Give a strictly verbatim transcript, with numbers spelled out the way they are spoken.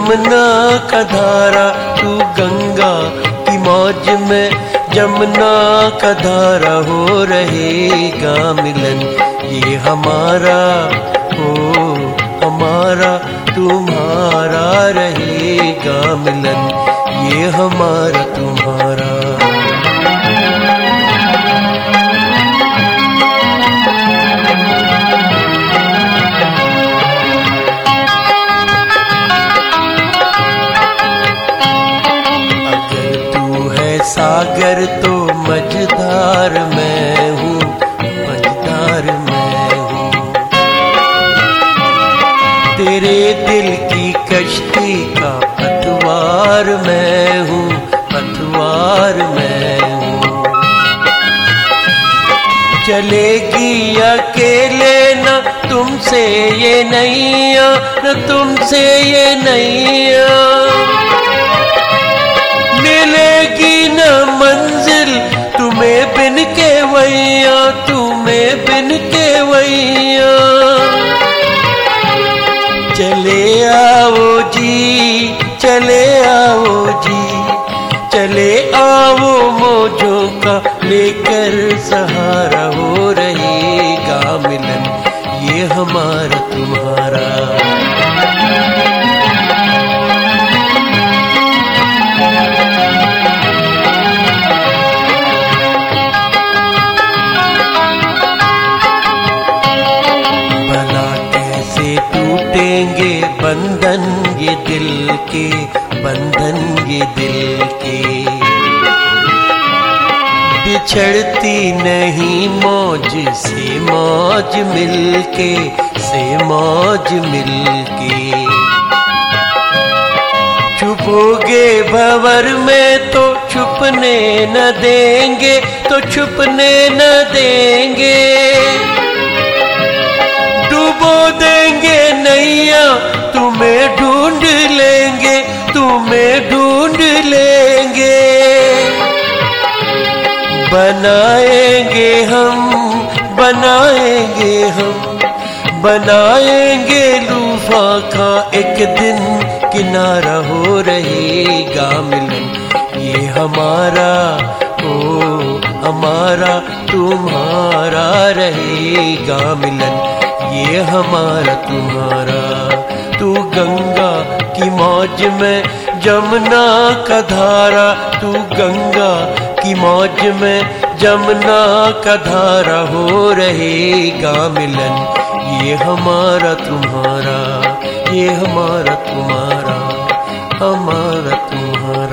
जमुना का धारा, तू गंगा की मौज में जमुना का धारा, हो रहेगा मिलन ये हमारा, हो हमारा तुम्हारा रहेगा मिलन ये हमारा तुम्हारा। अगर तू है सागर तो मझधार मैं हूँ, मझधार मैं हूँ। तेरे दिल की कश्ती का पतवार मैं हूँ, पतवार मैं हूँ। चलेगी अकेले न तुमसे ये नैया, न तुमसे ये नैया। मिलेगी न मंजिल तुम्हें बिन के वैया, तुम्हें बिन के वैया। चले आओ जी, चले आओ जी, चले आओ मौजों का लेकर सहारा, हो रहेगा मिलन ये हमारा तुम्हारा। टूटेंगे बंधन ये दिल के, बंधन ये दिल के। बिछड़ती नहीं मौज से मौज मिलके, से मौज मिलके। छुपोगे भंवर में तो छुपने न देंगे, तो छुपने न देंगे। डुबो देंगे नैया तुम्हें ढूंढ लेंगे, तुम्हें ढूंढ लेंगे। बनाएंगे हम, बनाएंगे हम, बनाएंगे लूफा का एक दिन किनारा, हो रहेगा मिलन ये हमारा, ओ हमारा तुम्हारा रहेगा मिलन ये हमारा तुम्हारा। तू गंगा की मौज में जमुना का धारा, तू गंगा की मौज में जमुना का धारा, हो रहेगा मिलन ये हमारा तुम्हारा, ये हमारा तुम्हारा, हमारा तुम्हारा।